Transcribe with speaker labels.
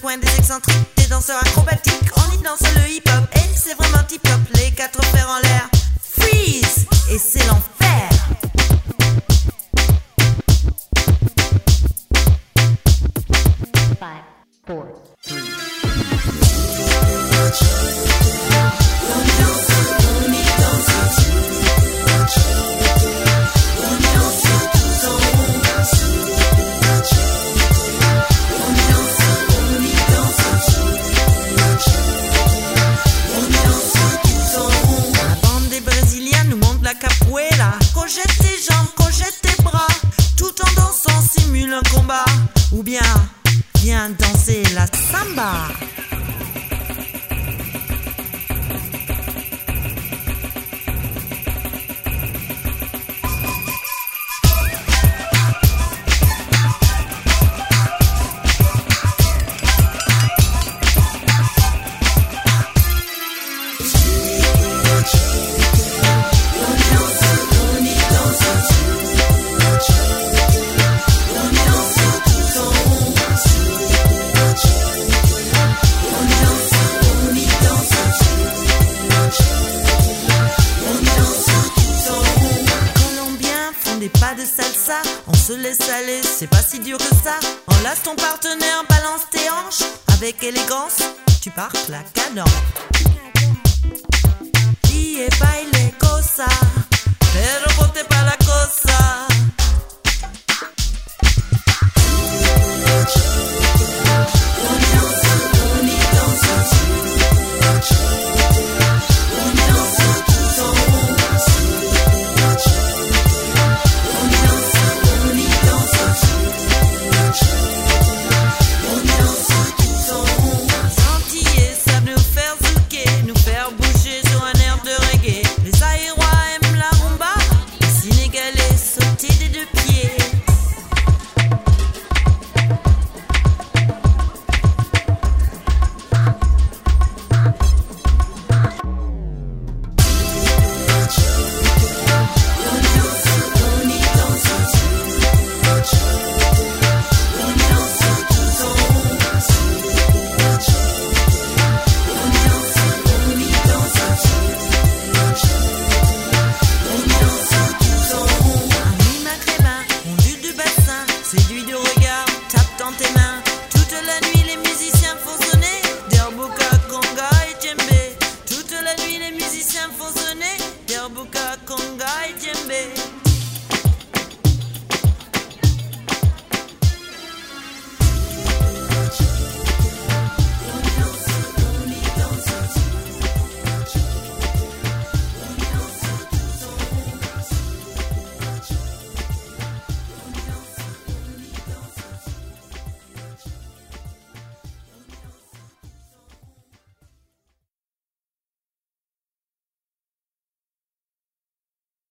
Speaker 1: coin des excentriques, des danseurs acrobatiques. On y danse le hip-hop et c'est vraiment tip-top. Les quatre fers en l'air, freeze, et c'est l'enfer.
Speaker 2: Five, four, three.
Speaker 1: La capoeira, projette tes jambes, projette tes bras, tout en dansant simule un combat, ou bien viens danser la samba. Pas de salsa, on se laisse aller, c'est pas si dur que ça. Enlace ton partenaire, balance tes hanches, avec élégance, tu partes la cadence. Y baile cosa.